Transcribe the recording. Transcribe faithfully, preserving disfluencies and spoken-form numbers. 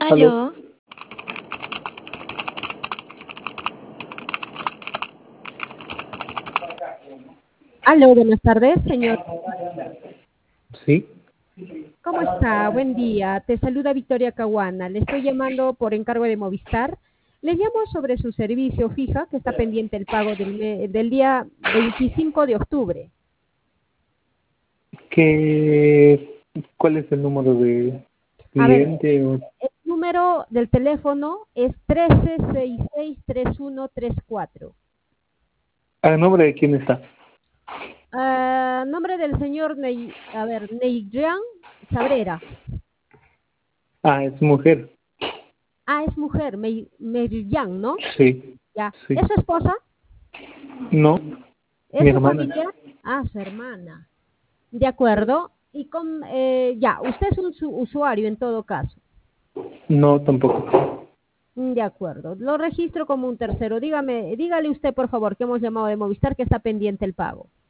Aló. Aló, Aló, buenas tardes, señor. Sí. ¿Cómo está? Buen día. Te saluda Victoria Caguana. Le estoy llamando por encargo de Movistar. Le llamo sobre su servicio fija, que está pendiente el pago del, me- del día veinticinco de octubre. ¿Qué, ¿Cuál es el número de A ver, cliente? o- el número del teléfono es uno tres seis seis tres uno tres cuatro. ¿A nombre de quién está? Ah, nombre del señor Ney, a ver, Neidrian Cabrera. Ah, es mujer. Ah, es mujer, Mei- Meirian, ¿no? Sí, Ya. sí. ¿Es su esposa? No, ¿Es mi su hermana. familiar? Ah, su hermana. De acuerdo. Y con, eh, ya, usted es un su- usuario en todo caso. No, tampoco. Mm, De acuerdo. Lo registro como un tercero. Dígame, dígale usted, por favor, que hemos llamado de Movistar que está pendiente el pago.